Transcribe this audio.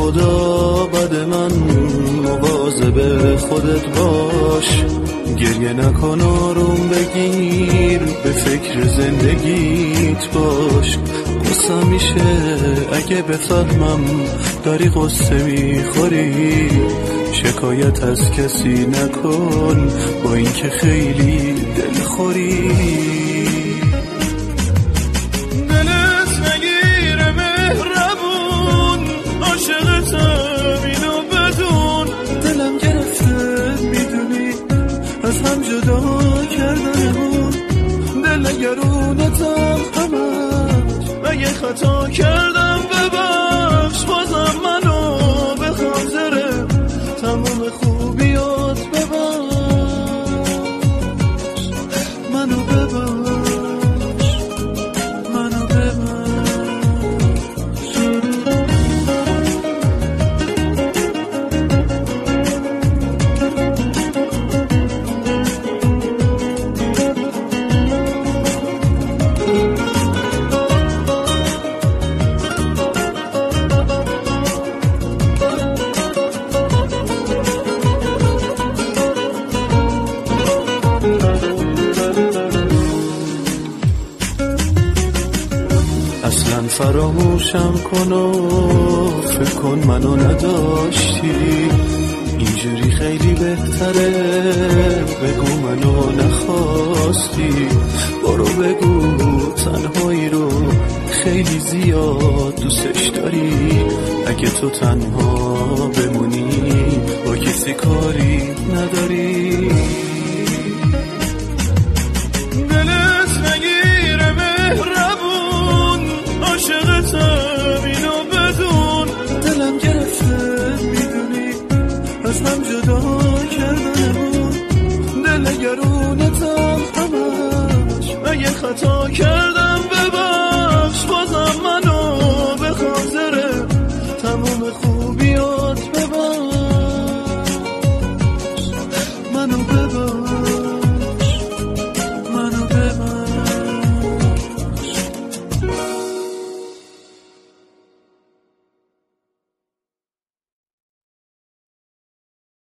خدا بد من مواظب خودت باش، گریه نکن آروم بگیر، به فکر زندگیت باش. قصه میشه اگه بفهمم داری قصه میخوری، شکایت از کسی نکن با اینکه خیلی دلخوری. دلت نگیره مهربون، عاشقتم اینو بدون، دلم گرفته میدونی از هم جدا کردنمون، دل نگرونتم همش، اگه خطا کردم ببخش، بازم منو به خاطر تمام خوبیات ببخش، منو ببخش، منو ببخش. اصلا فراموشم کن و فکر کن منو نداشتی، اینجوری خیلی بهتره، بگو منو نخواستی، برو بگو تنهایی رو خیلی زیاد دوستش داری، اگه تو تنها بمونی با کسی کاری نداری. دلت نگیره مهربون، عاشقتم اینو بدون، دلم گرفته میدونی از هم جدا کردنمون، دل نگرونتم همش، اگه خطا کردم